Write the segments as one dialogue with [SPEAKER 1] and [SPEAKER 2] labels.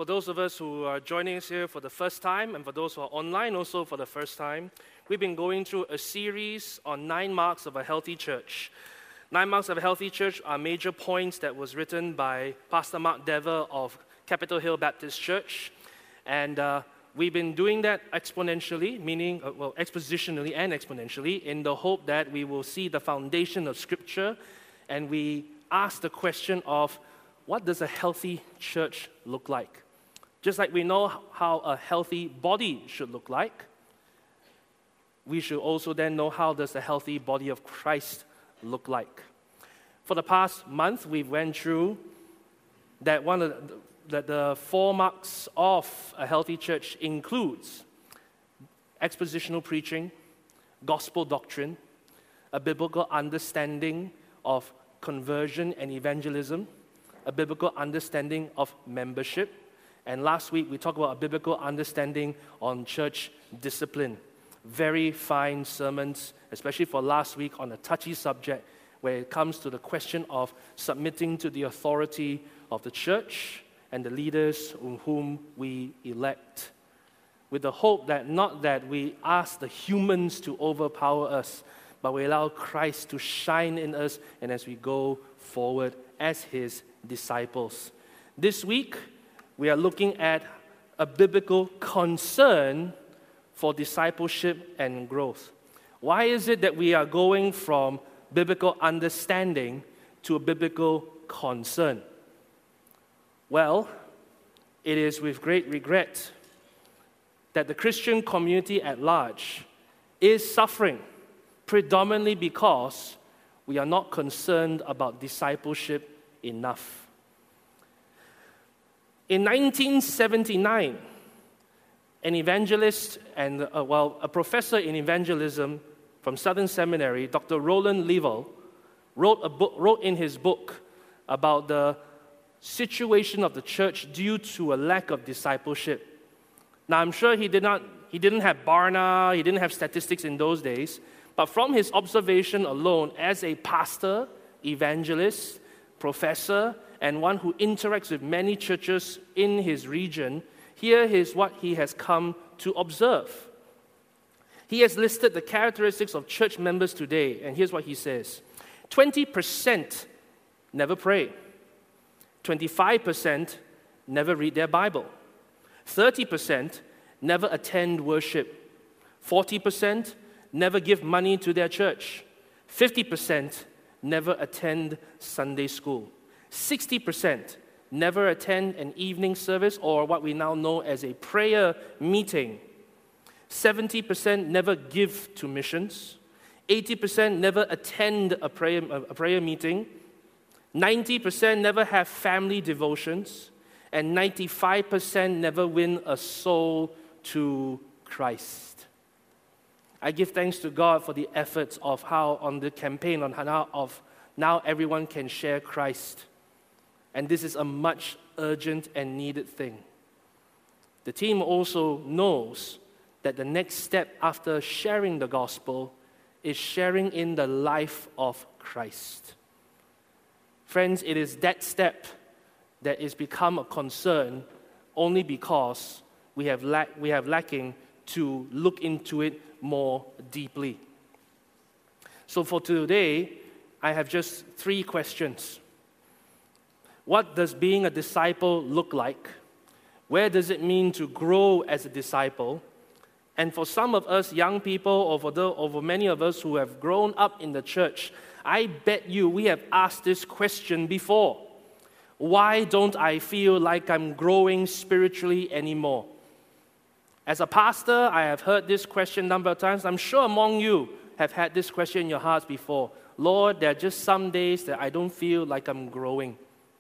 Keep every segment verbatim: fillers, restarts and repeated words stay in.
[SPEAKER 1] For those of us who are joining us here for the first time, and for those who are online also for the first time, we've been going through a series on nine marks of a healthy church. Nine marks of a healthy church are major points that was written by Pastor Mark Dever of Capitol Hill Baptist Church. And uh, we've been doing that exponentially, meaning, uh, well, expositionally and exponentially, in the hope that we will see the foundation of Scripture, and we ask the question of, what does a healthy church look like? Just like we know how a healthy body should look like, we should also then know how does the healthy body of Christ look like. For the past month, we went through that one of the, that the four marks of a healthy church includes expositional preaching, gospel doctrine, a biblical understanding of conversion and evangelism, a biblical understanding of membership, and last week we talked about a biblical understanding on church discipline. Very fine sermons, especially for last week on a touchy subject where it comes to the question of submitting to the authority of the church and the leaders whom we elect, with the hope that not that we ask the humans to overpower us, but we allow Christ to shine in us and as we go forward as His disciples. This week, we are looking at a biblical concern for discipleship and growth. Why is it that we are going from biblical understanding to a biblical concern? Well, it is with great regret that the Christian community at large is suffering predominantly because we are not concerned about discipleship enough. In nineteen seventy-nine, an evangelist and, uh, well, a professor in evangelism from Southern Seminary, Doctor Roland Leavell, wrote, a book, wrote in his book about the situation of the church due to a lack of discipleship. Now, I'm sure he did not, he didn't have Barna, he didn't have statistics in those days, but from his observation alone as a pastor, evangelist, professor, and one who interacts with many churches in his region, here is what he has come to observe. He has listed the characteristics of church members today, and here's what he says. twenty percent never pray. twenty-five percent never read their Bible. thirty percent never attend worship. forty percent never give money to their church. fifty percent never attend Sunday school. sixty percent never attend an evening service or what we now know as a prayer meeting. seventy percent never give to missions. eighty percent never attend a prayer, a prayer meeting. ninety percent never have family devotions. And ninety-five percent never win a soul to Christ. I give thanks to God for the efforts of how on the campaign on how of now everyone can share Christ. And this is a much urgent and needed thing. The team also knows that the next step after sharing the gospel is sharing in the life of Christ. Friends, it is that step that is become a concern only because we have lack, we have lacking to look into it more deeply. So for today, I have just three questions. What does being a disciple look like? Where does it mean to grow as a disciple? And for some of us young people, or for, the, or for many of us who have grown up in the church, I bet you we have asked this question before. Why don't I feel like I'm growing spiritually anymore? As a pastor, I have heard this question a number of times. I'm sure among you have had this question in your hearts before. Lord, there are just some days that I don't feel like I'm growing.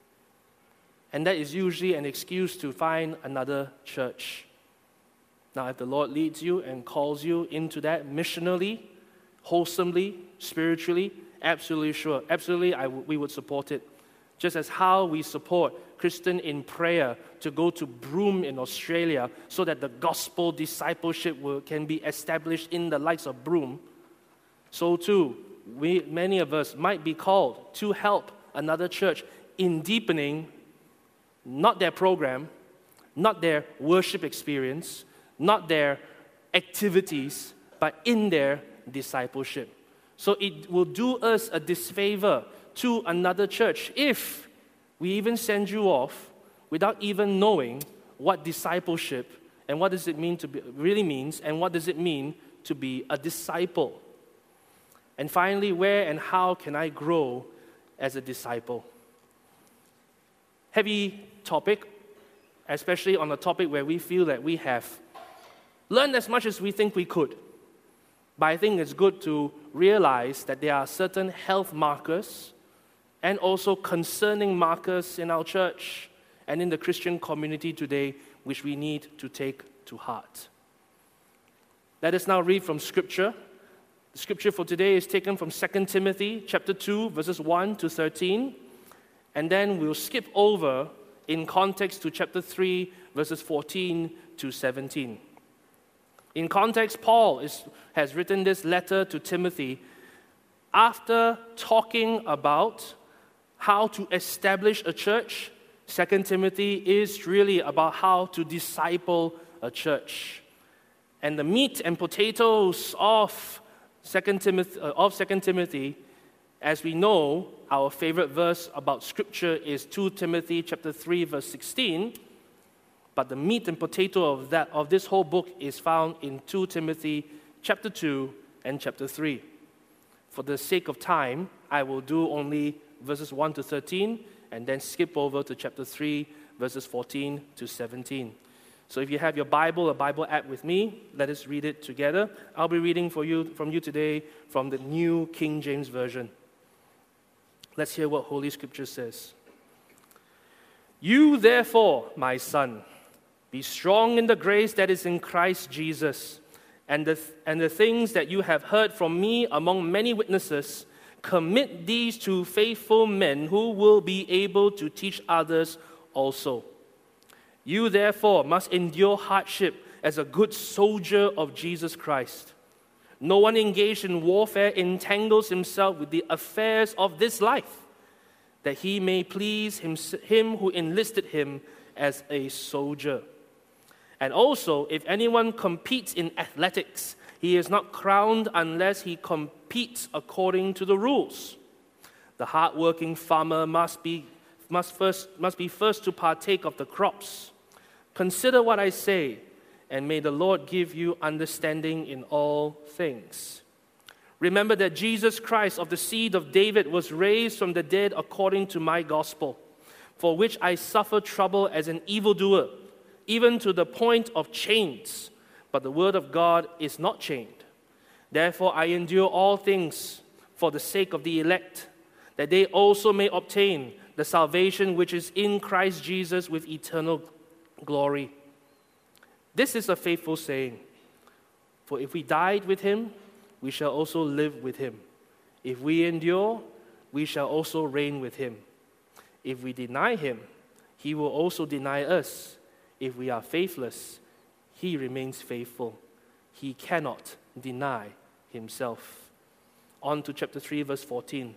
[SPEAKER 1] And that is usually an excuse to find another church. Now, if the Lord leads you and calls you into that missionally, wholesomely, spiritually, absolutely sure. Absolutely, I w- we would support it. Just as how we support Christian in Prayer to go to Broome in Australia so that the gospel discipleship will, can be established in the likes of Broome, so too, we, many of us might be called to help another church in deepening not their program, not their worship experience, not their activities, but in their discipleship. So it will do us a disfavor to another church if we even send you off without even knowing what discipleship and what does it mean to be, really means, and what does it mean to be a disciple. And finally, where and how can I grow as a disciple? Heavy topic, especially on a topic where we feel that we have learned as much as we think we could. But I think it's good to realize that there are certain health markers and also concerning markers in our church and in the Christian community today which we need to take to heart. Let us now read from Scripture. The Scripture for today is taken from Second Timothy chapter two, verses one to thirteen. And then we'll skip over in context to chapter three, verses fourteen to seventeen. In context, Paul is, has written this letter to Timothy after talking about how to establish a church. Second Timothy is really about how to disciple a church. And the meat and potatoes of Second Timothy, uh, of Second Timothy, as we know, our favorite verse about Scripture is Second Timothy chapter three, verse sixteen. But the meat and potato of that of this whole book is found in Second Timothy chapter two and chapter three. For the sake of time, I will do only verses one to thirteen and then skip over to chapter three, verses fourteen to seventeen. So if you have your Bible or Bible app with me, let us read it together. I'll be reading for you from you today from the New King James Version. Let's hear what Holy Scripture says. You therefore, my son, be strong in the grace that is in Christ Jesus, and the, and the things that you have heard from me among many witnesses, commit these to faithful men who will be able to teach others also. You therefore must endure hardship as a good soldier of Jesus Christ. No one engaged in warfare entangles himself with the affairs of this life, that he may please him, him who enlisted him as a soldier. And also, if anyone competes in athletics, he is not crowned unless he competes according to the rules. The hard-working farmer must be, must first, must be first to partake of the crops. Consider what I say, and may the Lord give you understanding in all things. Remember that Jesus Christ of the seed of David was raised from the dead according to my gospel, for which I suffer trouble as an evildoer, even to the point of chains. But the word of God is not chained. Therefore I endure all things for the sake of the elect, that they also may obtain the salvation which is in Christ Jesus with eternal glory. This is a faithful saying. For if we died with him, we shall also live with him. If we endure, we shall also reign with him. If we deny him, he will also deny us. If we are faithless, he remains faithful. He cannot deny himself. On to chapter three, verse fourteen.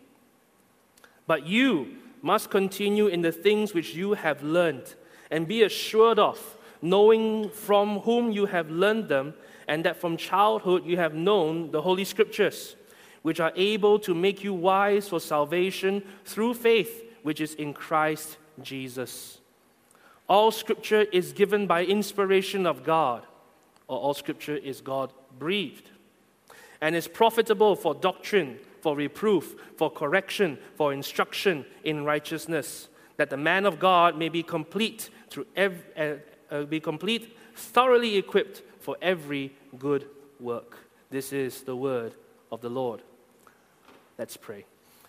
[SPEAKER 1] But you must continue in the things which you have learned, and be assured of, knowing from whom you have learned them, and that from childhood you have known the Holy Scriptures, which are able to make you wise for salvation through faith, which is in Christ Jesus. All Scripture is given by inspiration of God, or all Scripture is God-breathed, and is profitable for doctrine, for reproof, for correction, for instruction in righteousness, that the man of God may be complete, through every, uh, uh, be complete, thoroughly equipped for every good work. This is the word of the Lord. Let's pray.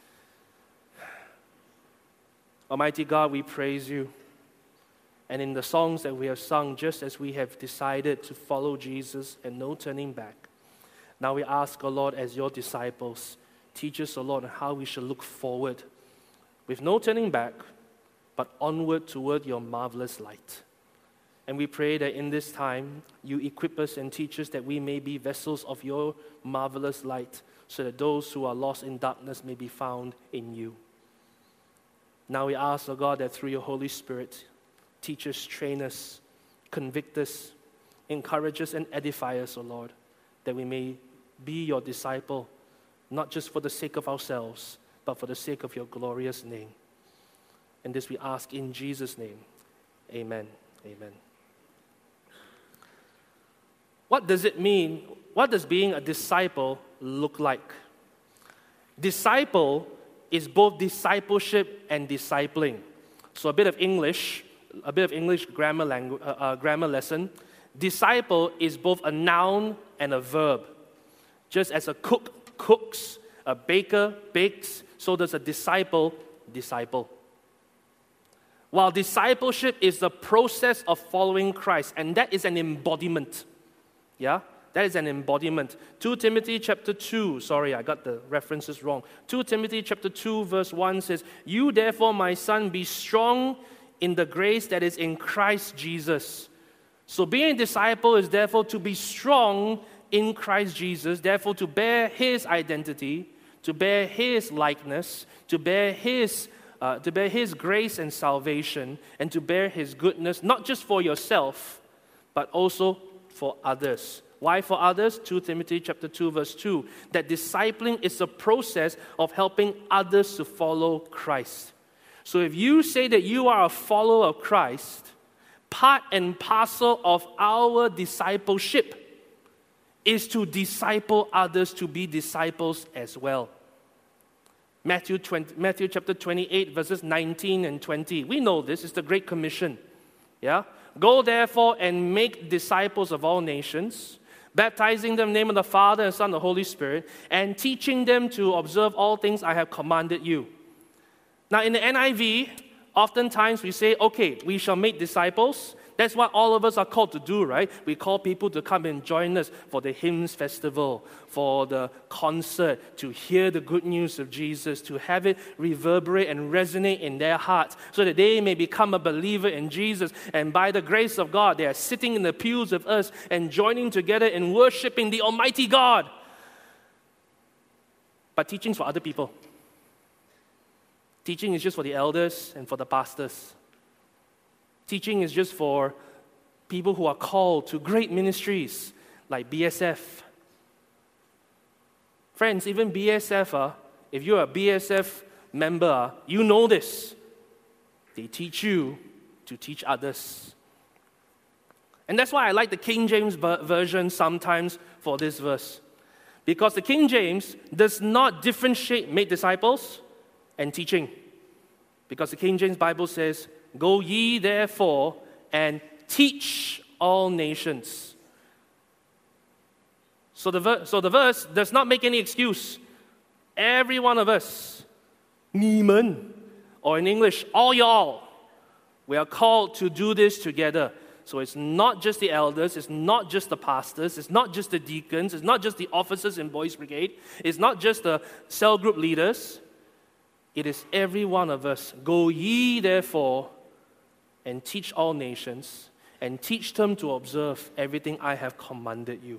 [SPEAKER 1] Almighty God, we praise you. And in the songs that we have sung, just as we have decided to follow Jesus and no turning back, now we ask, O Lord, as your disciples, teach us, O Lord, on how we should look forward with no turning back, but onward toward your marvelous light. And we pray that in this time, you equip us and teach us that we may be vessels of your marvelous light, so that those who are lost in darkness may be found in you. Now we ask, O God, that through your Holy Spirit, teach us, train us, convict us, encourage us, and edify us, O Lord, that we may be your disciple, not just for the sake of ourselves, but for the sake of your glorious name. And this we ask in Jesus' name. Amen. Amen. What does it mean? What does being a disciple look like? Disciple is both discipleship and discipling. So a bit of English, a bit of English grammar language, uh, uh, grammar lesson. Disciple is both a noun and a verb. Just as a cook cooks, a baker bakes, so does a disciple disciple. While discipleship is the process of following Christ, and that is an embodiment. Yeah? That is an embodiment. Second Timothy chapter two, sorry, I got the references wrong. Second Timothy chapter two, verse one says, "You therefore, my son, be strong in the grace that is in Christ Jesus." So being a disciple is therefore to be strong in Christ Jesus, therefore to bear His identity, to bear His likeness, to bear His uh, to bear His grace and salvation, and to bear His goodness, not just for yourself, but also for others. Why for others? Second Timothy chapter two, verse two, that discipling is a process of helping others to follow Christ. So if you say that you are a follower of Christ, part and parcel of our discipleship is to disciple others to be disciples as well. Matthew, twenty, Matthew chapter twenty-eight, verses nineteen and twenty. We know this, it's the Great Commission. Yeah? Go therefore and make disciples of all nations, baptizing them in the name of the Father and Son and the Holy Spirit, and teaching them to observe all things I have commanded you. Now in the N I V, oftentimes we say, okay, we shall make disciples. That's what all of us are called to do, right? We call people to come and join us for the hymns festival, for the concert, to hear the good news of Jesus, to have it reverberate and resonate in their hearts so that they may become a believer in Jesus. And by the grace of God, they are sitting in the pews of us and joining together in worshiping the Almighty God. But teaching's for other people. Teaching is just for the elders and for the pastors. Teaching is just for people who are called to great ministries like B S F. Friends, even B S F, uh, if you're a B S F member, uh, you know this. They teach you to teach others. And that's why I like the King James version sometimes for this verse. Because the King James does not differentiate make disciples and teaching. Because the King James Bible says, "Go ye therefore and teach all nations." So the, ver- so the verse does not make any excuse. Every one of us, 你们, or in English, all y'all, we are called to do this together. So it's not just the elders, it's not just the pastors, it's not just the deacons, it's not just the officers in Boys Brigade, it's not just the cell group leaders. It is every one of us. Go ye therefore and teach all nations, and teach them to observe everything I have commanded you.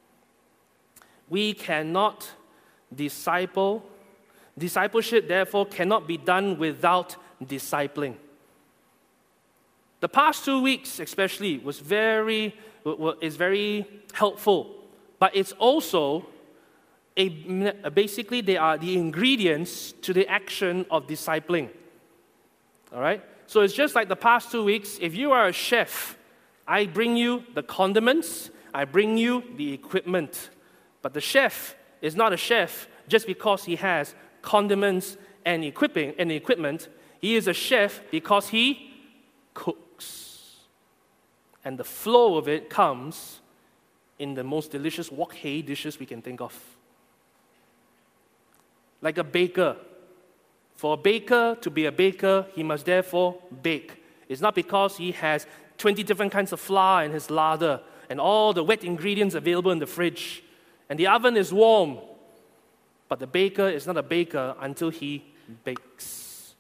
[SPEAKER 1] We cannot disciple. Discipleship, therefore, cannot be done without discipling. The past two weeks, especially, was very is very helpful, but it's also a basically they are the ingredients to the action of discipling. All right. So it's just like the past two weeks. If you are a chef, I bring you the condiments, I bring you the equipment. But the chef is not a chef just because he has condiments and equipping and equipment. He is a chef because he cooks. And the flow of it comes in the most delicious wok hei dishes we can think of. Like a baker. For a baker to be a baker, he must therefore bake. It's not because he has twenty different kinds of flour in his larder and all the wet ingredients available in the fridge. And the oven is warm. But the baker is not a baker until he bakes.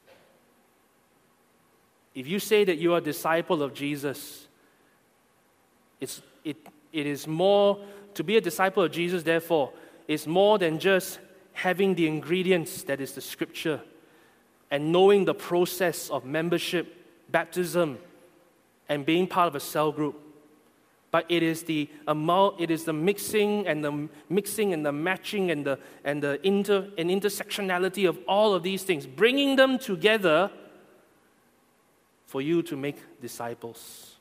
[SPEAKER 1] If you say that you are a disciple of Jesus, it's, it, it is more, to be a disciple of Jesus, therefore, is more than just having the ingredients that is the scripture and knowing the process of membership, baptism, and being part of a cell group. But it is the amount, it is the mixing and the mixing and the matching and the and the inter and intersectionality of all of these things, bringing them together for you to make disciples.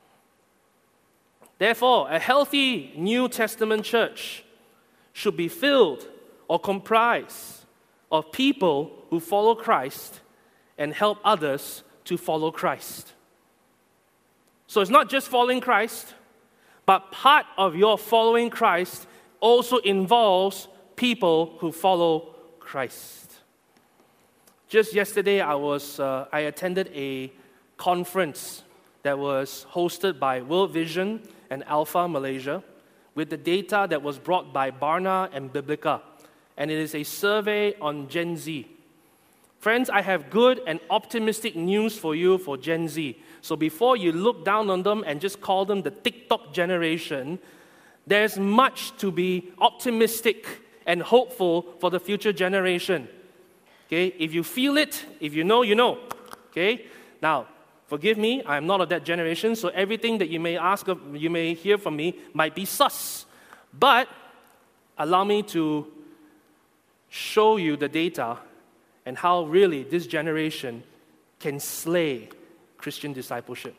[SPEAKER 1] Therefore, a healthy New Testament church should be filled or comprised of people who follow Christ and help others to follow Christ. So it's not just following Christ, but part of your following Christ also involves people who follow Christ. Just yesterday, I was uh, I attended a conference that was hosted by World Vision and Alpha Malaysia with the data that was brought by Barna and Biblica. And it is a survey on Gen Z. Friends, I have good and optimistic news for you for Gen Z. So before you look down on them and just call them the TikTok generation, there's much to be optimistic and hopeful for the future generation. Okay, if you feel it, if you know, you know. Okay, now, forgive me, I'm not of that generation, so everything that you may ask, of, you may hear from me might be sus. But allow me to show you the data and how really this generation can slay Christian discipleship.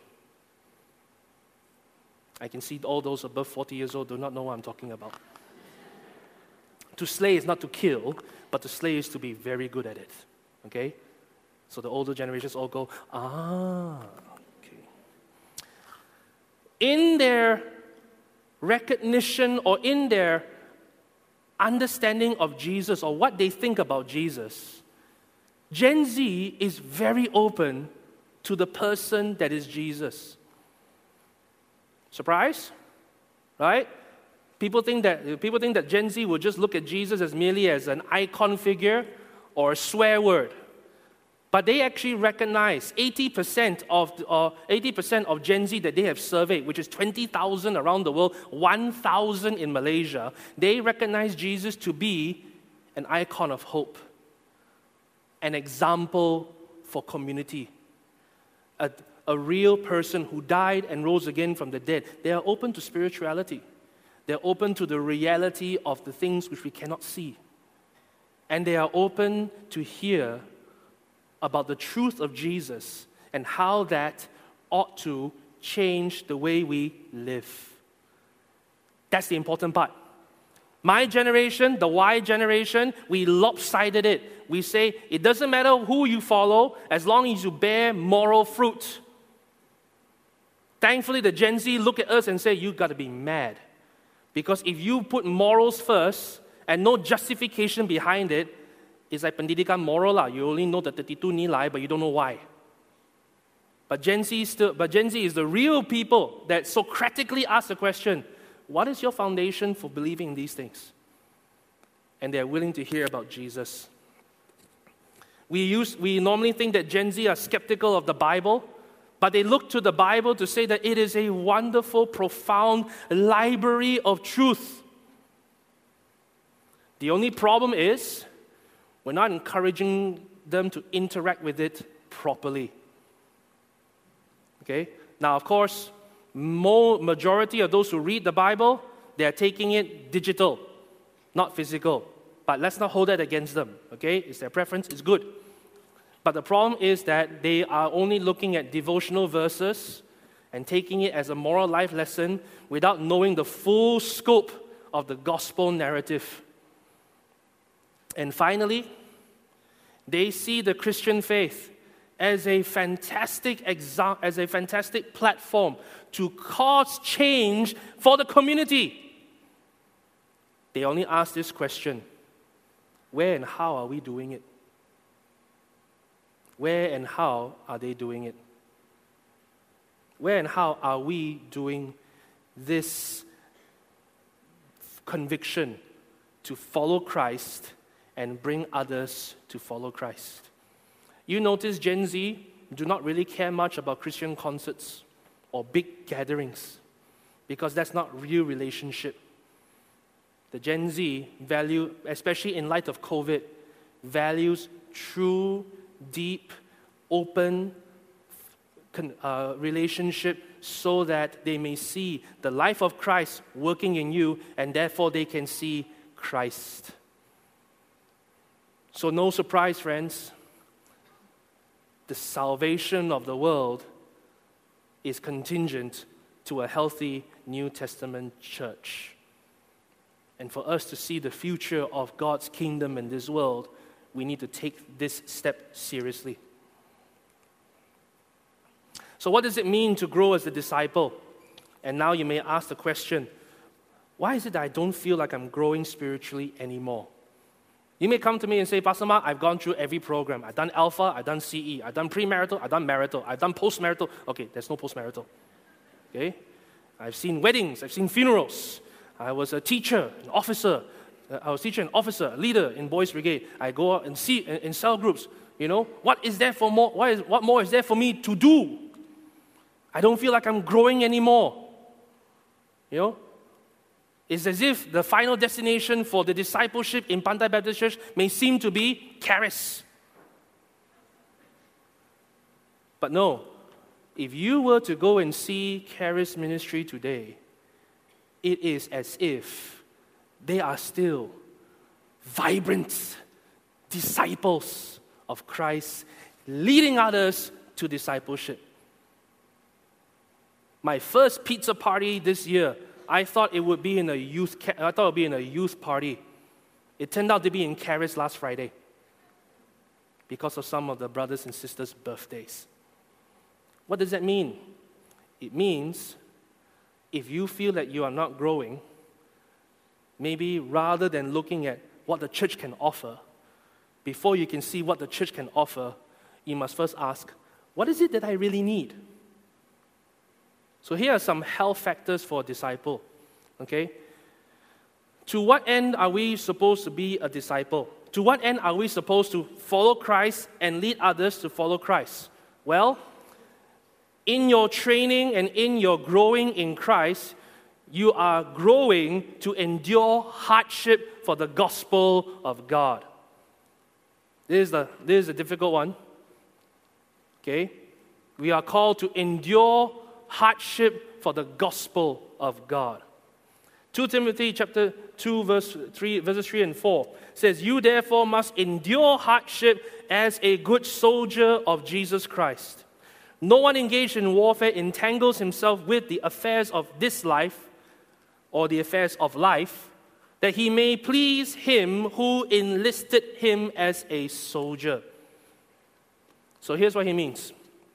[SPEAKER 1] I can see all those above forty years old do not know what I'm talking about. To slay is not to kill, but to slay is to be very good at it. Okay? So the older generations all go, ah, okay. In their recognition or in their understanding of Jesus or what they think about Jesus, Gen Z is very open to the person that is Jesus. Surprise? Right? People think that people think that Gen Z will just look at Jesus as merely as an icon figure or a swear word. But they actually recognize eighty percent of uh, eighty percent of Gen Z that they have surveyed, which is twenty thousand around the world, one thousand in Malaysia. They recognize Jesus to be an icon of hope, an example for community, a, a real person who died and rose again from the dead. They are open to spirituality. They're open to the reality of the things which we cannot see. And they are open to hear about the truth of Jesus and how that ought to change the way we live. That's the important part. My generation, the Y generation, we lopsided it. We say it doesn't matter who you follow as long as you bear moral fruit. Thankfully, the Gen Z look at us and say, you got to be mad. Because if you put morals first and no justification behind it, it's like pendidikan moral lah. You only know the thirty-two nilai, but you don't know why. But Gen Z is still, but Gen Z is the real people that Socratically ask the question, what is your foundation for believing in these things? And they're willing to hear about Jesus. We use, we normally think that Gen Z are skeptical of the Bible, but they look to the Bible to say that it is a wonderful, profound library of truth. The only problem is, we're not encouraging them to interact with it properly. Okay? Now, of course, more majority of those who read the Bible, they are taking it digital, not physical. But let's not hold that against them. Okay? It's their preference, it's good. But the problem is that they are only looking at devotional verses and taking it as a moral life lesson without knowing the full scope of the gospel narrative. And finally, they see the Christian faith as a fantastic exa- as a fantastic platform to cause change for the community. They only ask this question: where and how are we doing it? Where and how are they doing it? Where and how are we doing this conviction to follow Christ and bring others to follow Christ? You notice Gen Z do not really care much about Christian concerts or big gatherings because that's not real relationship. The Gen Z value, especially in light of COVID, values true, deep, open uh, relationship so that they may see the life of Christ working in you, and therefore they can see Christ. So no surprise, friends, the salvation of the world is contingent to a healthy New Testament church. And for us to see the future of God's kingdom in this world, we need to take this step seriously. So what does it mean to grow as a disciple? And now you may ask the question, why is it that I don't feel like I'm growing spiritually anymore? You may come to me and say, Pastor Mark, I've gone through every program. I've done Alpha, I've done C E, I've done premarital, I've done marital, I've done postmarital. Okay, there's no postmarital. Okay? I've seen weddings, I've seen funerals. I was a teacher, an officer. I was a teacher, an officer, a leader in Boys Brigade. I go out and see in, in cell groups. You know, what is there for more? What, is, what more is there for me to do? I don't feel like I'm growing anymore. You know, it's as if the final destination for the discipleship in Pantai Baptist Church may seem to be Charis. But no, if you were to go and see Charis ministry today, it is as if they are still vibrant disciples of Christ, leading others to discipleship. My first pizza party this year, I thought it would be in a youth. I thought it would be in a youth party. It turned out to be in Charis last Friday because of some of the brothers and sisters' birthdays. What does that mean? It means if you feel that you are not growing, maybe rather than looking at what the church can offer, before you can see what the church can offer, you must first ask, what is it that I really need? So here are some health factors for a disciple, okay? To what end are we supposed to be a disciple? To what end are we supposed to follow Christ and lead others to follow Christ? Well, in your training and in your growing in Christ, you are growing to endure hardship for the gospel of God. This is the, this is a difficult one. Okay? We are called to endure hardship for the gospel of God. Second Timothy chapter two, verse three, verses three and four says, "You therefore must endure hardship as a good soldier of Jesus Christ. No one engaged in warfare entangles himself with the affairs of this life, or the affairs of life, that he may please him who enlisted him as a soldier." So here's what he means.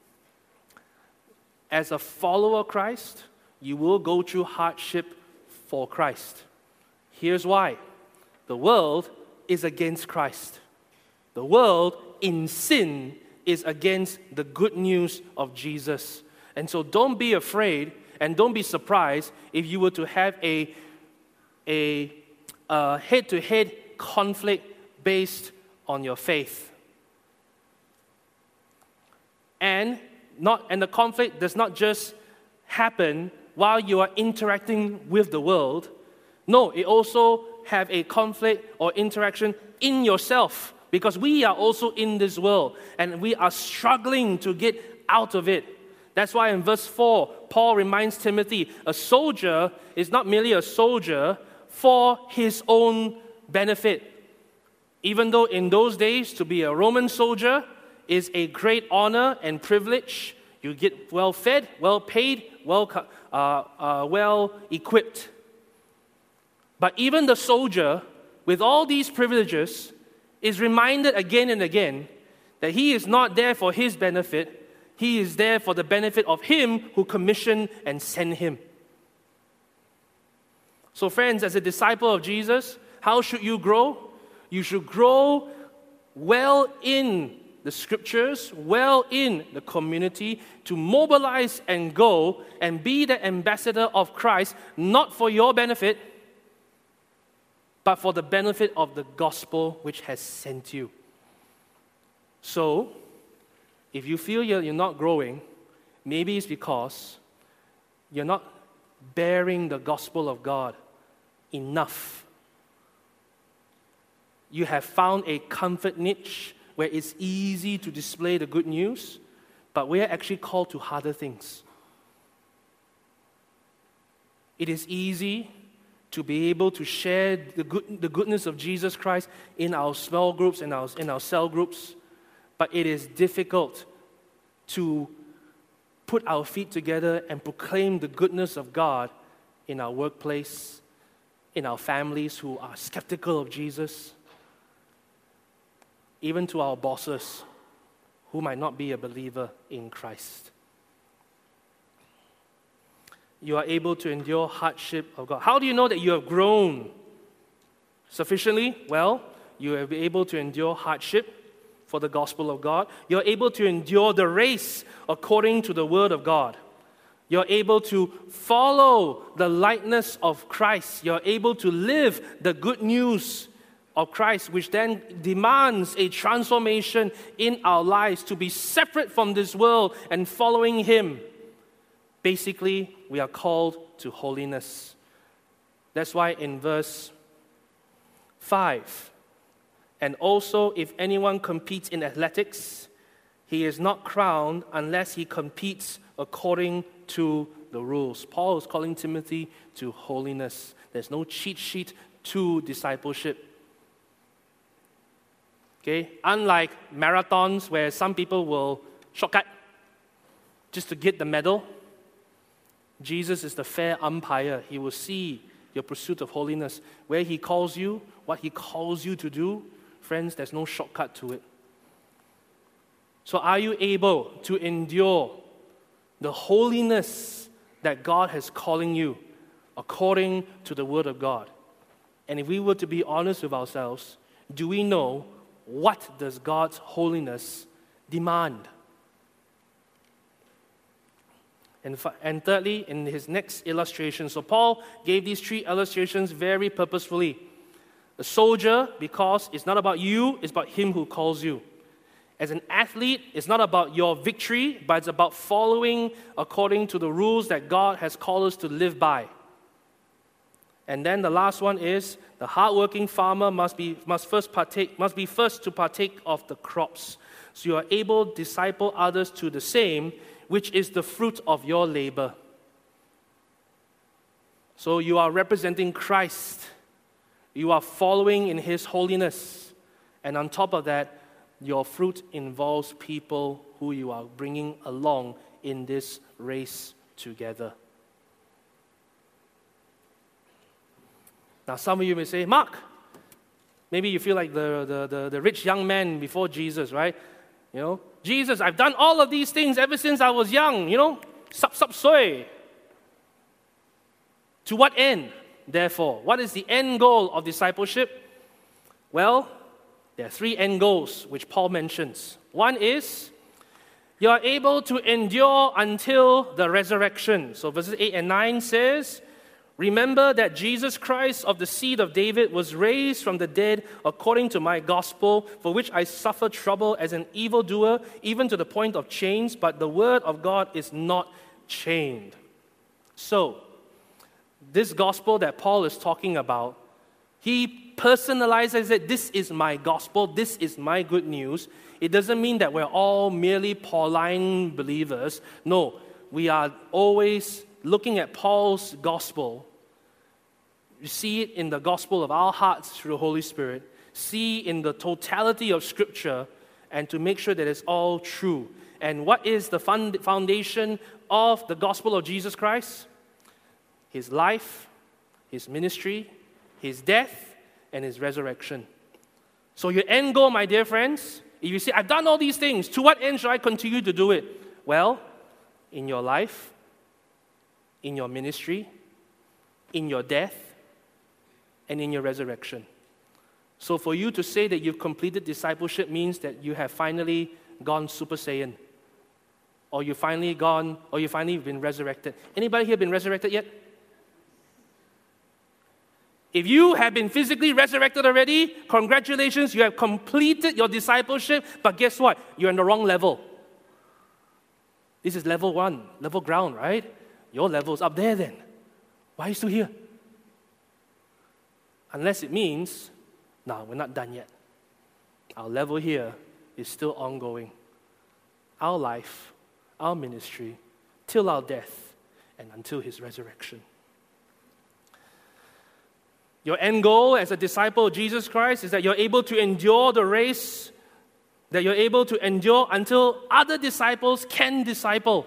[SPEAKER 1] As a follower of Christ, you will go through hardship for Christ. Here's why. The world is against Christ. The world in sin is against the good news of Jesus. And so don't be afraid and don't be surprised if you were to have a, a, a head-to-head conflict based on your faith. And not and the conflict does not just happen while you are interacting with the world. No, it also have a conflict or interaction in yourself, because we are also in this world and we are struggling to get out of it. That's why in verse four, Paul reminds Timothy, a soldier is not merely a soldier for his own benefit. Even though in those days to be a Roman soldier is a great honor and privilege. You get well fed, well paid, well, uh, uh, well equipped. But even the soldier, with all these privileges, is reminded again and again that he is not there for his benefit. He is there for the benefit of him who commissioned and sent him. So friends, as a disciple of Jesus, how should you grow? You should grow well in the scriptures, well in the community, to mobilize and go and be the ambassador of Christ, not for your benefit, but for the benefit of the gospel which has sent you. So, if you feel you're, you're not growing, maybe it's because you're not bearing the gospel of God enough. You have found a comfort niche where it's easy to display the good news, but we are actually called to harder things. It is easy to be able to share the, good, the goodness of Jesus Christ in our small groups and our, in our cell groups, but it is difficult to put our feet together and proclaim the goodness of God in our workplace, in our families who are skeptical of Jesus, even to our bosses who might not be a believer in Christ. You are able to endure hardship of God. How do you know that you have grown sufficiently? Well, you will be able to endure hardship for the gospel of God. You're able to endure the race according to the word of God. You're able to follow the likeness of Christ. You're able to live the good news of Christ, which then demands a transformation in our lives to be separate from this world and following Him. Basically, we are called to holiness. That's why in verse five, and also if anyone competes in athletics, he is not crowned unless he competes according to the rules. Paul is calling Timothy to holiness. There's no cheat sheet to discipleship. Okay? Unlike marathons where some people will shortcut just to get the medal, Jesus is the fair umpire. He will see your pursuit of holiness. Where He calls you, what He calls you to do, friends, there's no shortcut to it. So are you able to endure the holiness that God has calling you according to the Word of God? And if we were to be honest with ourselves, do we know what does God's holiness demand? And, and thirdly, in his next illustration, so Paul gave these three illustrations very purposefully. A soldier, because it's not about you, it's about Him who calls you. As an athlete, it's not about your victory, but it's about following according to the rules that God has called us to live by. And then the last one is the hardworking farmer must be must first partake must be first to partake of the crops, so you are able to disciple others to the same, which is the fruit of your labor. So you are representing Christ. You are following in His holiness. And on top of that, your fruit involves people who you are bringing along in this race together. Now, some of you may say, Mark, maybe you feel like the, the, the, the rich young man before Jesus, right? You know, Jesus, I've done all of these things ever since I was young, you know, sup, sup, soy. To what end, therefore? What is the end goal of discipleship? Well, there are three end goals which Paul mentions. One is, you are able to endure until the resurrection. So verses eight and nine says, remember that Jesus Christ of the seed of David was raised from the dead according to my gospel, for which I suffer trouble as an evildoer, even to the point of chains, but the word of God is not chained. So, this gospel that Paul is talking about, he personalizes it. This is my gospel. This is my good news. It doesn't mean that we're all merely Pauline believers. No, we are always looking at Paul's gospel. You see it in the gospel of our hearts through the Holy Spirit. See in the totality of Scripture, and to make sure that it's all true. And what is the foundation of the gospel of Jesus Christ? His life, His ministry, His death, and His resurrection. So your end goal, my dear friends, if you say, I've done all these things, to what end should I continue to do it? Well, in your life, in your ministry, in your death, and in your resurrection. So for you to say that you've completed discipleship means that you have finally gone Super Saiyan. Or you finally gone, or you finally been resurrected. Anybody here been resurrected yet? If you have been physically resurrected already, congratulations, you have completed your discipleship, but guess what? You're in the wrong level. This is level one, level ground, right? Your level's up there then. Why are you still here? Unless it means, no, we're not done yet. Our level here is still ongoing. Our life our ministry till our death and until his resurrection. Your end goal as a disciple of Jesus Christ is that you're able to endure the race, that you're able to endure until other disciples can disciple.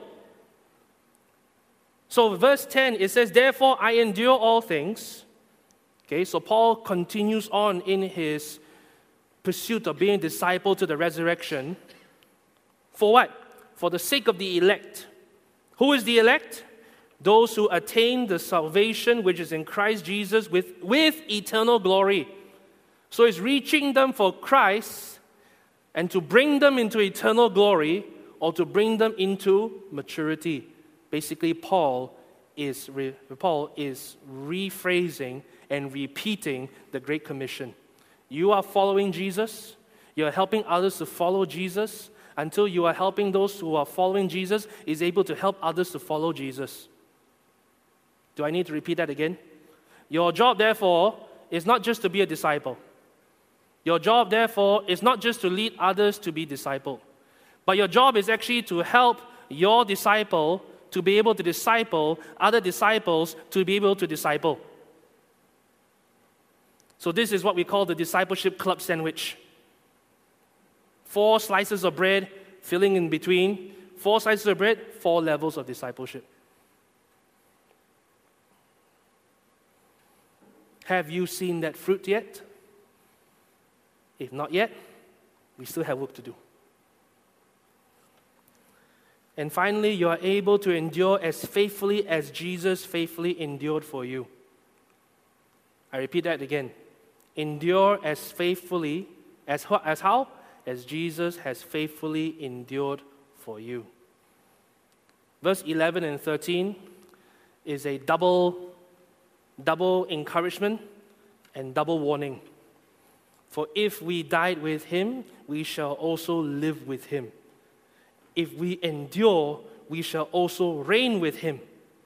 [SPEAKER 1] So verse ten, it says, therefore I endure all things. Okay, so Paul continues on in his pursuit of being a disciple to the resurrection. For what? For the sake of the elect. Who is the elect? Those who attain the salvation which is in Christ Jesus with, with eternal glory. So it's reaching them for Christ and to bring them into eternal glory or to bring them into maturity. Basically, Paul is, re, Paul is rephrasing and repeating the Great Commission. You are following Jesus. You are helping others to follow Jesus until you are helping those who are following Jesus is able to help others to follow Jesus. Do I need to repeat that again? Your job, therefore, is not just to be a disciple. Your job, therefore, is not just to lead others to be discipled. But your job is actually to help your disciple to be able to disciple other disciples to be able to disciple. So this is what we call the discipleship club sandwich. Four slices of bread, filling in between. Four slices of bread, four levels of discipleship. Have you seen that fruit yet? If not yet, we still have work to do. And finally, you are able to endure as faithfully as Jesus faithfully endured for you. I repeat that again. Endure as faithfully, as, as how? As Jesus has faithfully endured for you. Verse eleven and thirteen is a double Double encouragement and double warning. For if we died with him, we shall also live with him. If we endure, we shall also reign with him.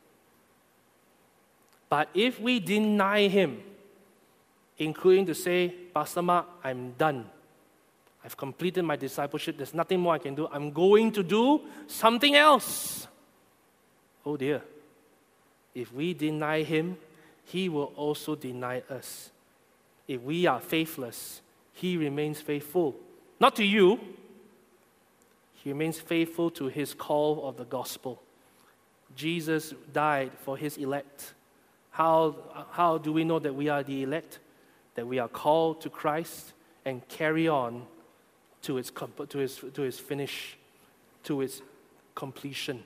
[SPEAKER 1] But if we deny him, including to say, Pastor Mark, I'm done. I've completed my discipleship. There's nothing more I can do. I'm going to do something else. Oh dear. If we deny him, he will also deny us. If we are faithless, he remains faithful. Not to you. He remains faithful to his call of the gospel. Jesus died for his elect. How, how do we know that we are the elect? That we are called to Christ and carry on to its, to its, to its finish, to its completion.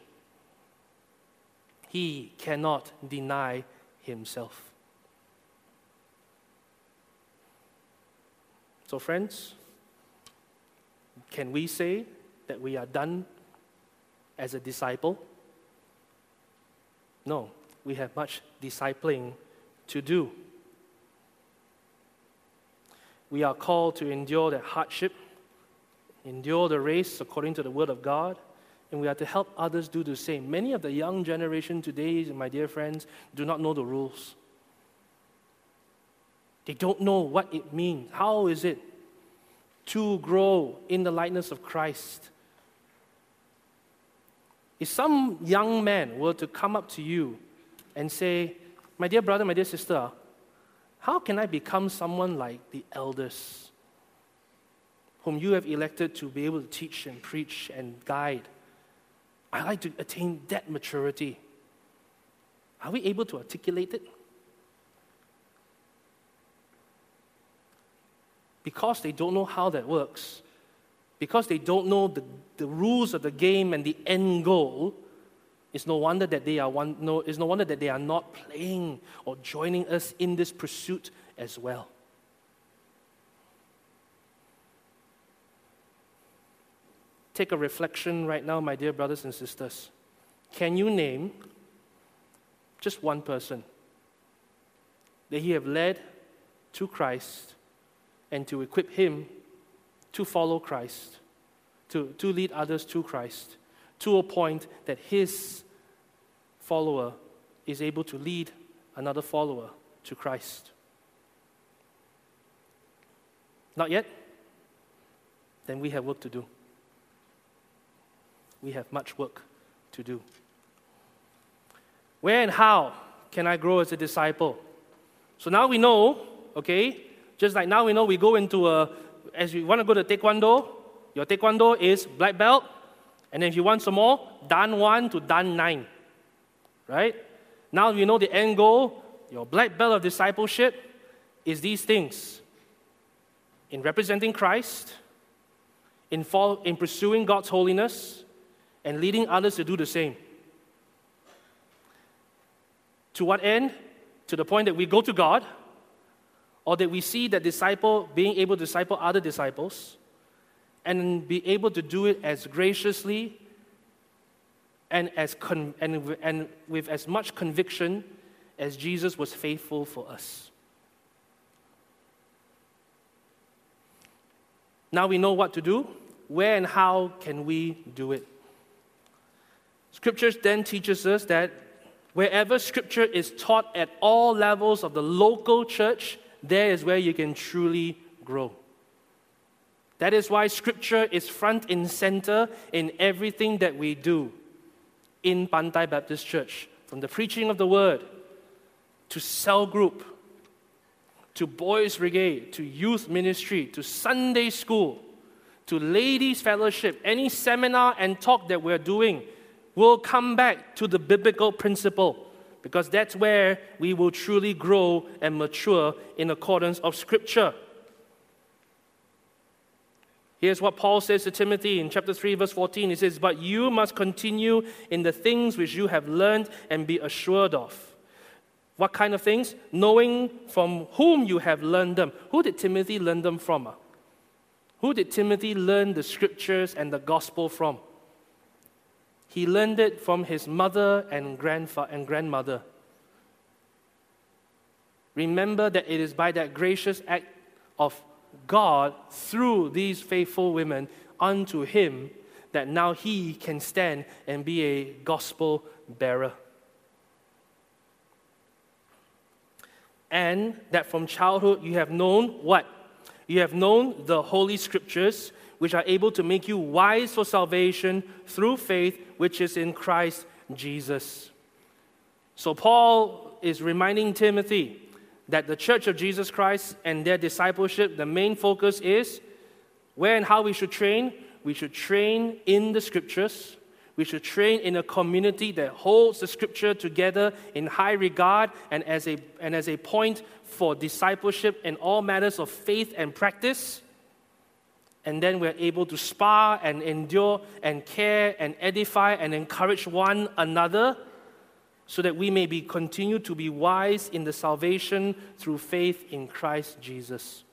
[SPEAKER 1] He cannot deny himself. So friends, can we say that we are done as a disciple? No, we have much discipling to do. We are called to endure the hardship, endure the race according to the word of God, and we are to help others do the same. Many of the young generation today, my dear friends, do not know the rules. They don't know what it means. How is it to grow in the likeness of Christ? If some young man were to come up to you and say, my dear brother, my dear sister, how can I become someone like the elders whom you have elected to be able to teach and preach and guide? I like to attain that maturity. Are we able to articulate it? Because they don't know how that works, because they don't know the, the rules of the game and the end goal, it's no wonder that they are one, no, it's no wonder that they are not playing or joining us in this pursuit as well. Take a reflection right now, my dear brothers and sisters. Can you name just one person that you have led to Christ and to equip him to follow Christ, to, to lead others to Christ, to a point that his follower is able to lead another follower to Christ? Not yet? Then we have work to do. We have much work to do. Where and how can I grow as a disciple? So now we know, okay, just like now we know we go into a, as you want to go to Taekwondo, your Taekwondo is black belt, and then if you want some more, Dan one to Dan nine, right? Now we know the end goal, your black belt of discipleship is these things. In representing Christ, in, follow, in pursuing God's holiness, and leading others to do the same. To what end? To the point that we go to God, or that we see that disciple being able to disciple other disciples, and be able to do it as graciously and, as con- and, and with as much conviction as Jesus was faithful for us. Now we know what to do. Where and how can we do it? Scriptures then teaches us that wherever Scripture is taught at all levels of the local church, there is where you can truly grow. That is why Scripture is front and center in everything that we do in Pantai Baptist Church. From the preaching of the Word, to cell group, to boys' brigade, to youth ministry, to Sunday school, to ladies' fellowship, any seminar and talk that we're doing, we'll come back to the biblical principle, because that's where we will truly grow and mature in accordance of Scripture. Here's what Paul says to Timothy in chapter three, verse fourteen. He says, "But you must continue in the things which you have learned and be assured of." What kind of things? Knowing from whom you have learned them. Who did Timothy learn them from? Who did Timothy learn the Scriptures and the gospel from? He learned it from his mother and grandfa- and grandmother. Remember that it is by that gracious act of God through these faithful women unto him that now he can stand and be a gospel bearer. And that from childhood you have known what? You have known the Holy Scriptures, which are able to make you wise for salvation through faith, which is in Christ Jesus. So Paul is reminding Timothy that the Church of Jesus Christ and their discipleship, the main focus is where and how we should train. We should train in the Scriptures. We should train in a community that holds the Scripture together in high regard and as a, and as a point for discipleship in all matters of faith and practice. And then we're able to spar and endure and care and edify and encourage one another so that we may be continue to be wise in the salvation through faith in Christ Jesus.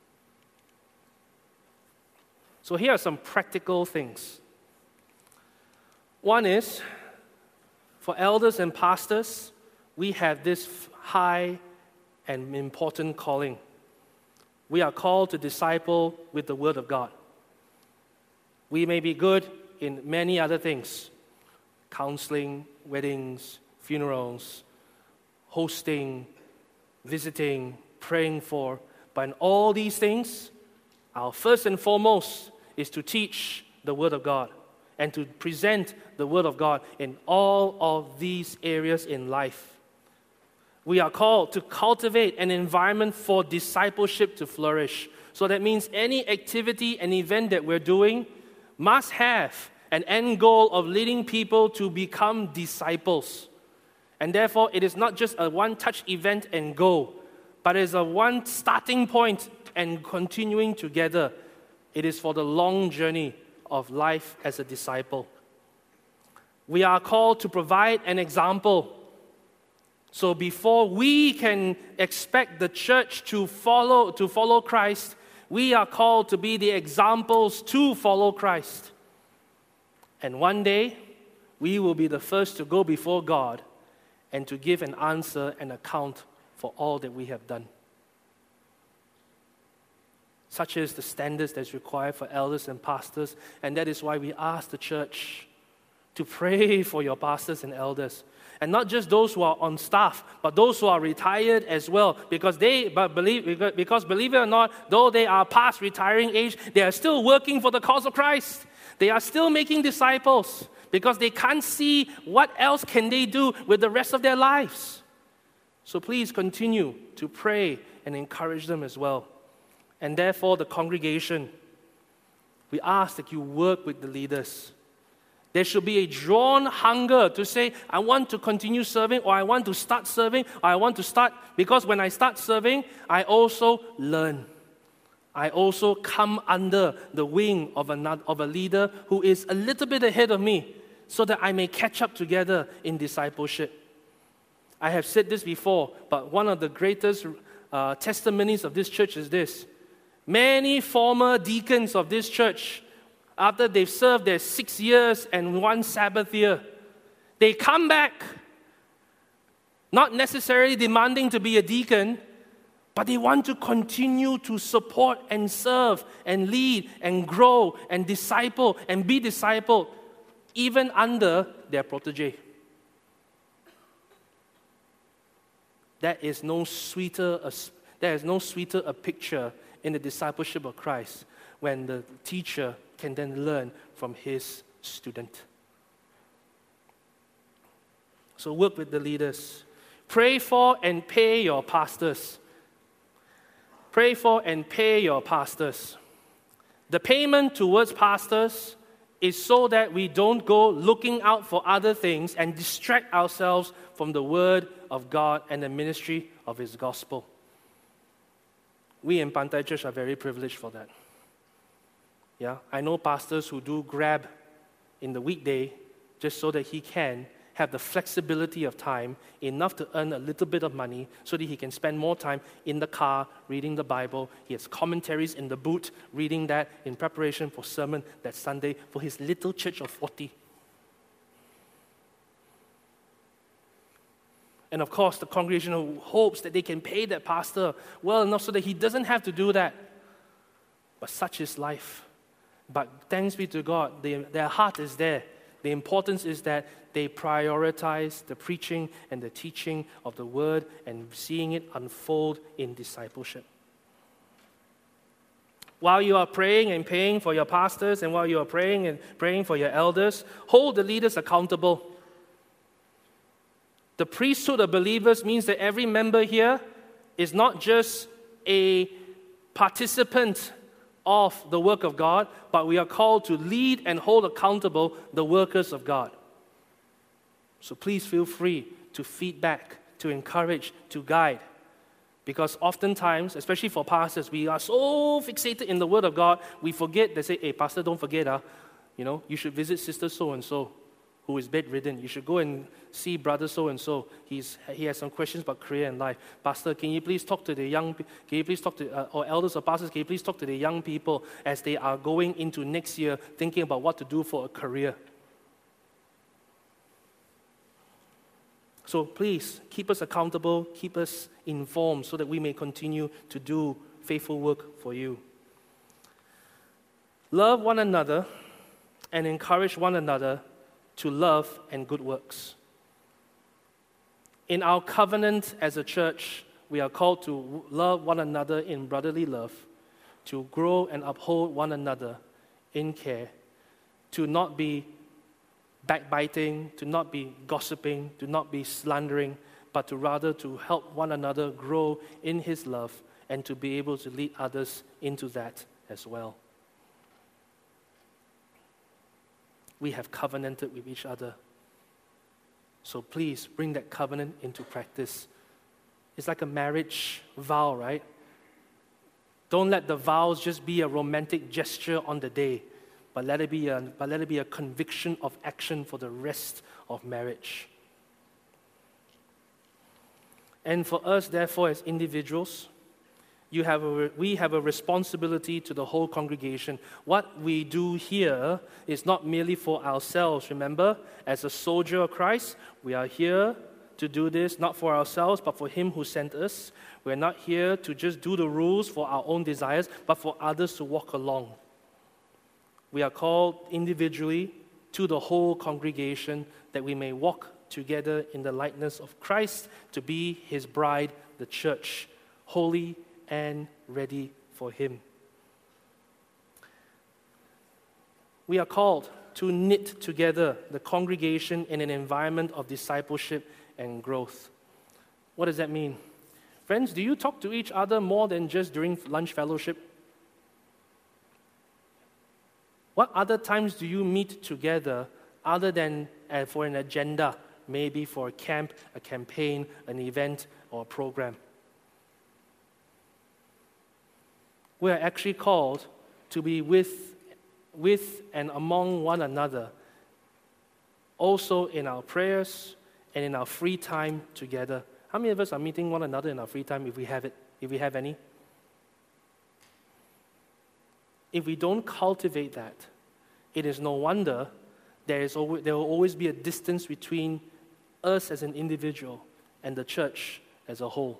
[SPEAKER 1] So here are some practical things. One is, for elders and pastors, we have this high and important calling. We are called to disciple with the Word of God. We may be good in many other things: counseling, weddings, funerals, hosting, visiting, praying for. But in all these things, our first and foremost is to teach the Word of God and to present the Word of God in all of these areas in life. We are called to cultivate an environment for discipleship to flourish. So that means any activity and event that we're doing must have an end goal of leading people to become disciples. And therefore, it is not just a one-touch event and go, but it is a one starting point and continuing together. It is for the long journey of life as a disciple. We are called to provide an example. So before we can expect the church to follow to follow Christ, we are called to be the examples to follow Christ. And one day, we will be the first to go before God and to give an answer and account for all that we have done. Such is the standards that's required for elders and pastors, and that is why we ask the church to pray for your pastors and elders. And not just those who are on staff, but those who are retired as well. Because they, but believe, because believe it or not, though they are past retiring age, they are still working for the cause of Christ. They are still making disciples. because they can't see what else can they do with the rest of their lives. So please continue to pray and encourage them as well. And therefore, the congregation, we ask that you work with the leaders. There should be a drawn hunger to say, I want to continue serving, or I want to start serving, or I want to start, because when I start serving, I also learn. I also come under the wing of, another, of a leader who is a little bit ahead of me, so that I may catch up together in discipleship. I have said this before, but one of the greatest uh, testimonies of this church is this. Many former deacons of this church, after they've served their six years and one Sabbath year, they come back, not necessarily demanding to be a deacon, but they want to continue to support and serve and lead and grow and disciple and be discipled, even under their protege. That is no sweeter, a, there is no sweeter a picture in the discipleship of Christ when the teacher can then learn from his student. So work with the leaders. Pray for and pay your pastors. Pray for and pay your pastors. The payment towards pastors is so that we don't go looking out for other things and distract ourselves from the Word of God and the ministry of His gospel. We in Pantai Church are very privileged for that. Yeah, I know pastors who do grab in the weekday just so that he can have the flexibility of time enough to earn a little bit of money so that he can spend more time in the car reading the Bible. He has commentaries in the boot, reading that in preparation for sermon that Sunday for his little church of forty. And of course, the congregation hopes that they can pay that pastor well enough so that he doesn't have to do that. But such is life. But thanks be to God, they, their heart is there. The importance is that they prioritize the preaching and the teaching of the Word and seeing it unfold in discipleship. While you are praying and paying for your pastors, and while you are praying and praying for your elders, hold the leaders accountable. The priesthood of believers means that every member here is not just a participant of the work of God, but we are called to lead and hold accountable the workers of God. So please feel free to feedback, to encourage, to guide. Because oftentimes, especially for pastors, we are so fixated in the Word of God, we forget, they say, hey, pastor, don't forget, uh, you know, you should visit sister so-and-so who is bedridden. You should go and see brother so-and-so. He's, he has some questions about career and life. Pastor, can you please talk to the young, can you please talk to, uh, or elders or pastors, can you please talk to the young people as they are going into next year thinking about what to do for a career. So please, keep us accountable, keep us informed so that we may continue to do faithful work for you. Love one another and encourage one another to love and good works. In our covenant as a church, we are called to love one another in brotherly love, to grow and uphold one another in care, to not be backbiting, to not be gossiping, to not be slandering, but to rather to help one another grow in His love and to be able to lead others into that as well. We have covenanted with each other. So please bring that covenant into practice. It's like a marriage vow, right? Don't let the vows just be a romantic gesture on the day, but let it be a, but let it be a conviction of action for the rest of marriage. And for us, therefore, as individuals, You have a, we have a responsibility to the whole congregation. What we do here is not merely for ourselves. Remember, as a soldier of Christ, we are here to do this not for ourselves, but for Him who sent us. We're not here to just do the rules for our own desires, but for others to walk along. We are called individually to the whole congregation that we may walk together in the likeness of Christ to be His bride, the church, holy and ready for Him. We are called to knit together the congregation in an environment of discipleship and growth. What does that mean? Friends, do you talk to each other more than just during lunch fellowship? What other times do you meet together other than uh, for an agenda, maybe for a camp, a campaign, an event, or a program? We are actually called to be with, with and among one another, also in our prayers and in our free time together. How many of us are meeting one another in our free time if we have it, if we have any? If we don't cultivate that, it is no wonder there, is always, there will always be a distance between us as an individual and the church as a whole.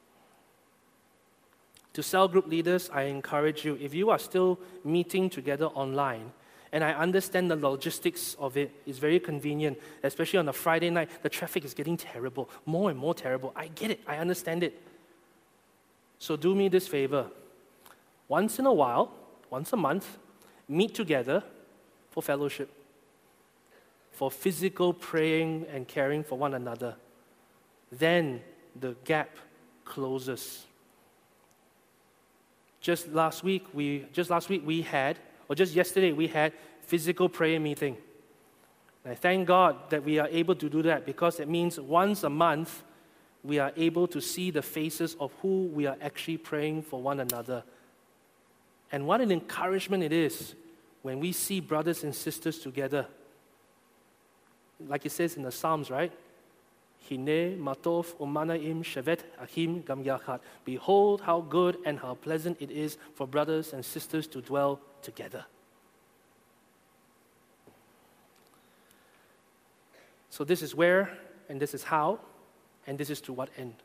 [SPEAKER 1] To cell group leaders, I encourage you, if you are still meeting together online, and I understand the logistics of it, it's very convenient, especially on a Friday night, the traffic is getting terrible, more and more terrible. I get it, I understand it. So do me this favor. Once in a while, once a month, meet together for fellowship, for physical praying and caring for one another. Then the gap closes. Just last week, we just last week we had, or just yesterday we had physical prayer meeting. And I thank God that we are able to do that, because it means once a month we are able to see the faces of who we are actually praying for one another. And what an encouragement it is when we see brothers and sisters together. Like it says in the Psalms, right? Hine matov umanaim shevet achim gam yachad. Behold how good and how pleasant it is for brothers and sisters to dwell together. So this is where, and this is how, and this is to what end.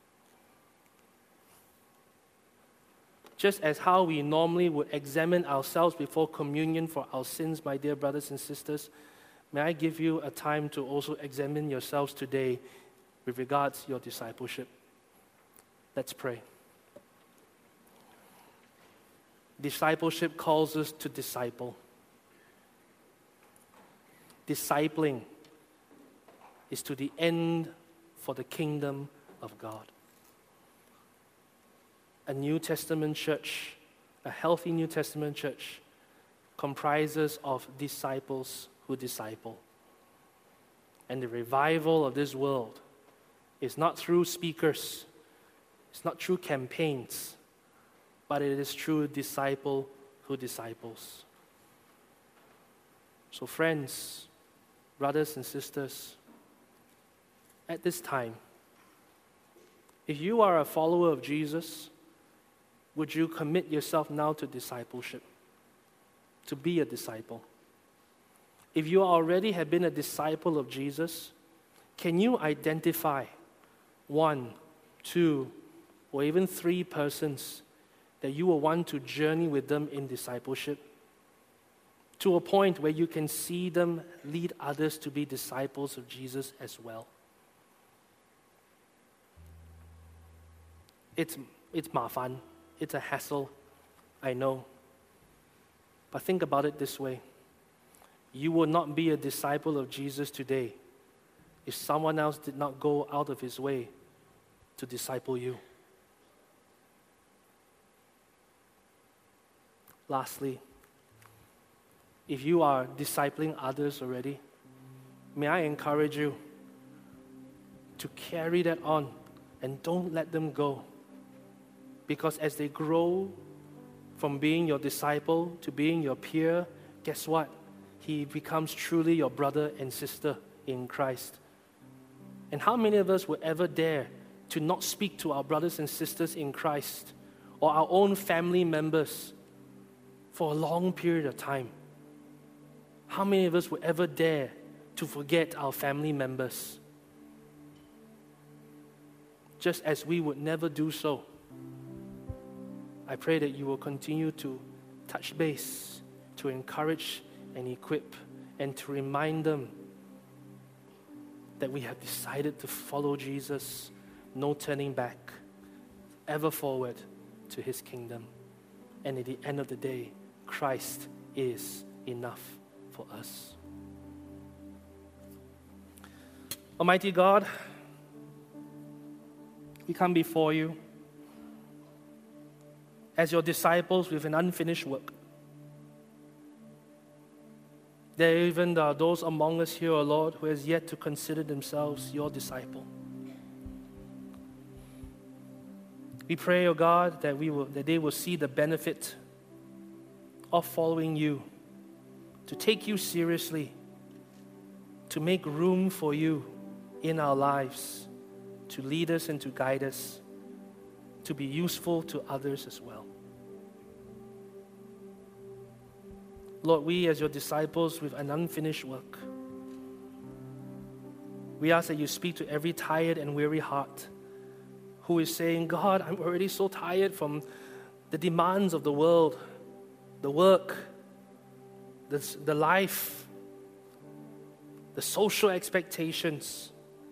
[SPEAKER 1] Just as how we normally would examine ourselves before communion for our sins, my dear brothers and sisters, may I give you a time to also examine yourselves today with regards to your discipleship. Let's pray. Discipleship calls us to disciple. Discipling is to the end for the kingdom of God. A New Testament church, a healthy New Testament church, comprises of disciples who disciple. And the revival of this world is not through speakers, it's not through campaigns, but it is through disciple who disciples. So friends, brothers and sisters, at this time, if you are a follower of Jesus, would you commit yourself now to discipleship, to be a disciple? If you already have been a disciple of Jesus, can you identify one, two, or even three persons that you will want to journey with them in discipleship, to a point where you can see them lead others to be disciples of Jesus as well? It's, it's 麻烦. It's a hassle, I know. But think about it this way. You will not be a disciple of Jesus today if someone else did not go out of his way to disciple you. Lastly, if you are discipling others already, may I encourage you to carry that on and don't let them go. Because as they grow from being your disciple to being your peer, guess what? He becomes truly your brother and sister in Christ. And how many of us would ever dare to not speak to our brothers and sisters in Christ or our own family members for a long period of time? How many of us would ever dare to forget our family members? Just as we would never do so, I pray that you will continue to touch base, to encourage and equip, and to remind them that we have decided to follow Jesus, no turning back, ever forward to his kingdom. And at the end of the day, Christ is enough for us. Almighty God, we come before you as your disciples with an unfinished work. There even are those among us here, O Lord, who has yet to consider themselves your disciple. We pray, O God, that we will, that they will see the benefit of following you, to take you seriously, to make room for you in our lives, to lead us and to guide us, to be useful to others as well. Lord, we as your disciples with an unfinished work, we ask that you speak to every tired and weary heart who is saying, God, I'm already so tired from the demands of the world, the work, the, the life, the social expectations.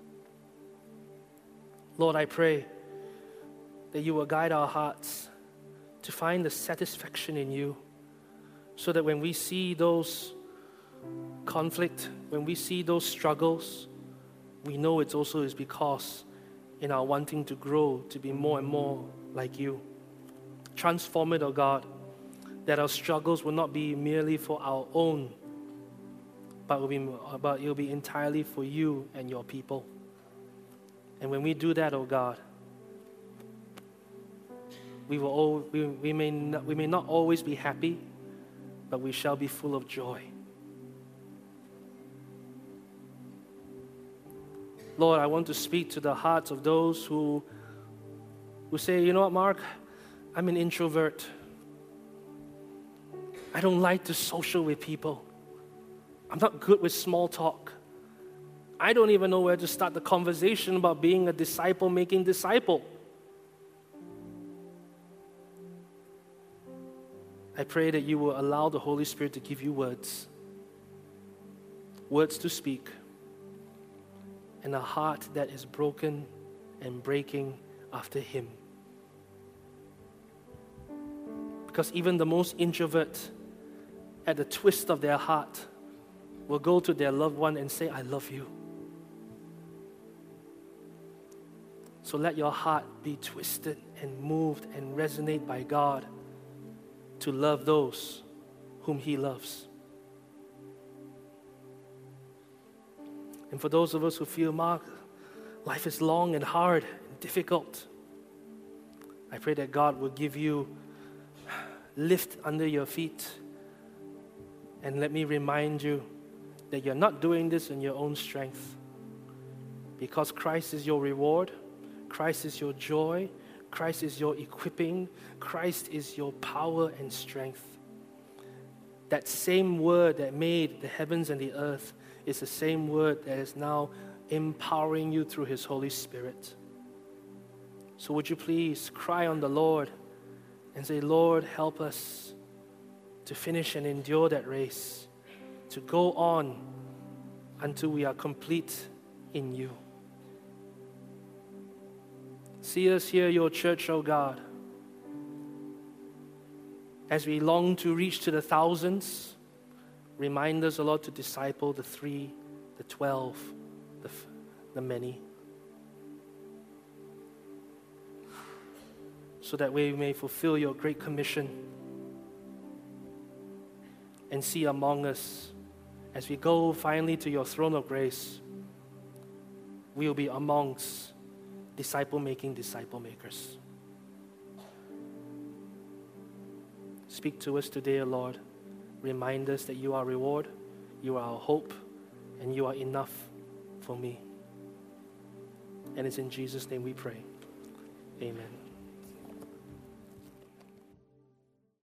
[SPEAKER 1] Lord, I pray that you will guide our hearts to find the satisfaction in you, so that when we see those conflict, when we see those struggles, we know it also is because in our wanting to grow, to be more and more like you. Transform it, O God, that our struggles will not be merely for our own, but will be, but it will be entirely for you and your people. And when we do that, O God, we will all, we, we may not, we may not always be happy, but we shall be full of joy. Lord, I want to speak to the hearts of those who, who say, you know what, Mark, I'm an introvert. I don't like to social with people. I'm not good with small talk. I don't even know where to start the conversation about being a disciple making disciple. I pray that you will allow the Holy Spirit to give you words, words to speak, and a heart that is broken and breaking after Him. Because even the most introvert, at the twist of their heart, will go to their loved one and say, I love you. So let your heart be twisted and moved and resonate by God to love those whom He loves. And for those of us who feel, Mark, life is long and hard and difficult, I pray that God will give you lift under your feet. And let me remind you that you're not doing this in your own strength, because Christ is your reward, Christ is your joy, Christ is your equipping, Christ is your power and strength. That same word that made the heavens and the earth is the same word that is now empowering you through His Holy Spirit. So would you please cry on the Lord and say, Lord, help us to finish and endure that race, to go on until we are complete in you. See us here, your church, O God, as we long to reach to the thousands. Remind us, O Lord, to disciple the three, the twelve, the, the many, so that we may fulfill your great commission and see among us, as we go finally to your throne of grace, we will be amongst disciple-making disciple makers. Speak to us today, O Lord. Remind us that you are reward, you are our hope, and you are enough for me. And it's in Jesus' name we pray. Amen.